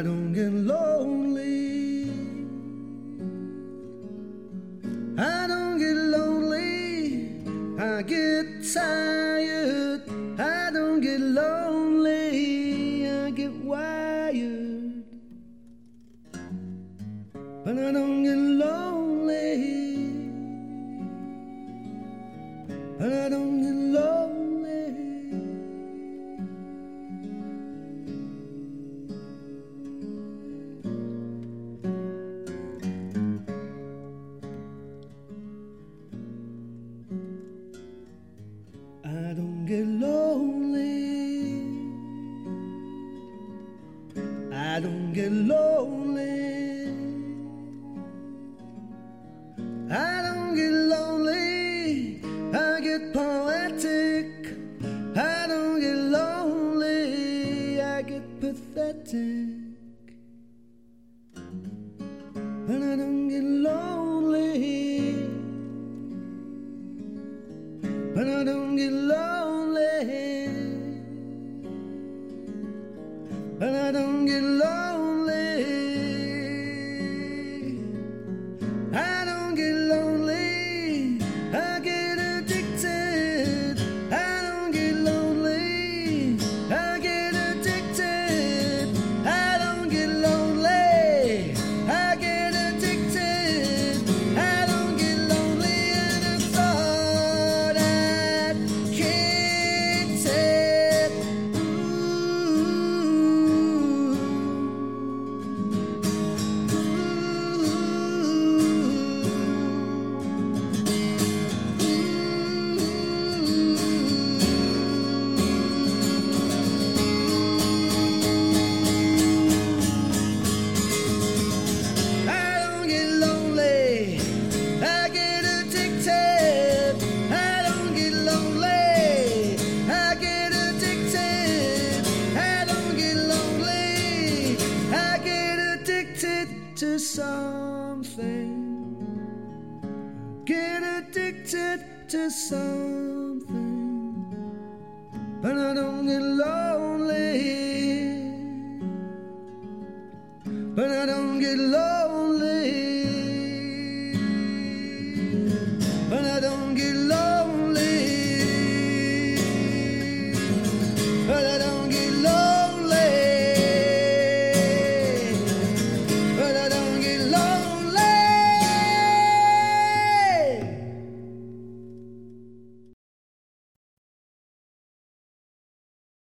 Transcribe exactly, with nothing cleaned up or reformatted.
don't get lonely. I don't get lonely. I get tired. I don't get lonely. I get wired. But I don't get lonely. But I don't get lonely. I don't get lonely. I don't get lonely. I don't get lonely. I get poetic. I don't get lonely. I get pathetic. But I don't get lonely. But I don't get lonely. But I don't get lonely. I don't get lonely. I get addicted. I don't get lonely. I get addicted. I don't get lonely. I get addicted. I don't get lonely. And I thought I'd kicked it. I don't get lonely. I get addicted. I don't get lonely. I get addicted. I don't get lonely. I get addicted to something. Get addicted to something. But I don't get lonely. But I don't get lonely.